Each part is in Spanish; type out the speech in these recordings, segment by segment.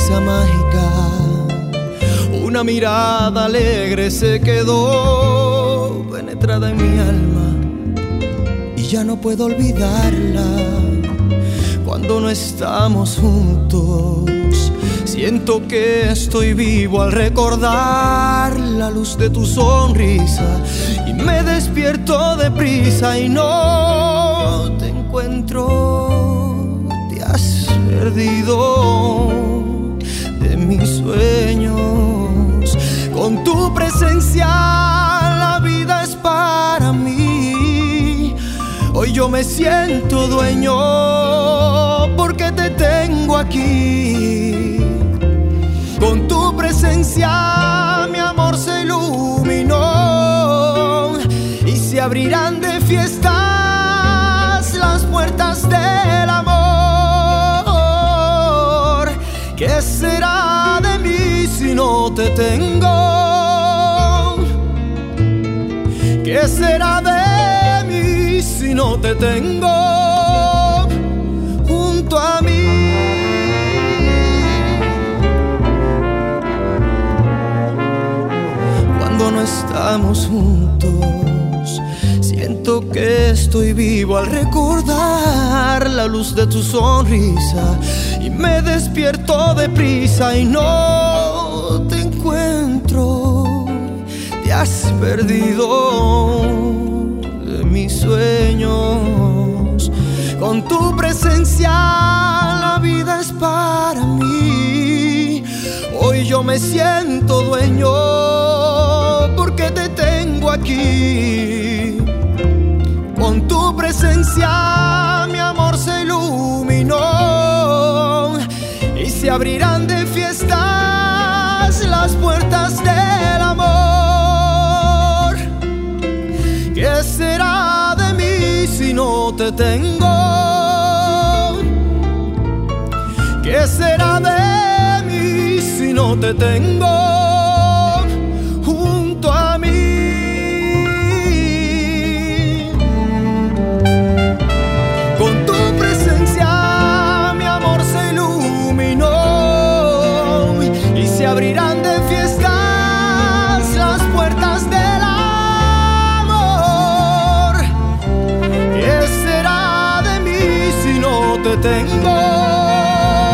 sonrisa mágica, una mirada alegre se quedó penetrada en mi alma y ya no puedo olvidarla. Cuando no estamos juntos, siento que estoy vivo al recordar la luz de tu sonrisa y me despierto deprisa y no te encuentro. Te has perdido de mis sueños. Con tu presencia la vida es para mí. Hoy yo me siento dueño porque te tengo aquí. Con tu presencia mi amor se iluminó y se abrirán de fiestas las puertas del amor. ¿Qué será de mí si no te tengo? ¿Qué será de mí si no te tengo junto a mí? Cuando no estamos juntos, siento que estoy vivo al recordar la luz de tu sonrisa y me despierto deprisa y no te encuentro. Te has perdido de mis sueños. Con tu presencia la vida es para mí. Hoy yo me siento dueño porque te tengo aquí. Con tu presencia mi amor se iluminó y se abrirán de fiestas las puertas del amor. ¿Qué será de mí si no te tengo? ¿Qué será de mí si no te tengo junto a mí? Con tu presencia mi amor se iluminó y se abrirán de fiestas las puertas del amor. ¿Qué será de mí si no te tengo?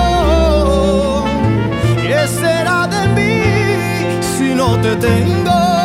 ¿Qué será de mí si no te tengo?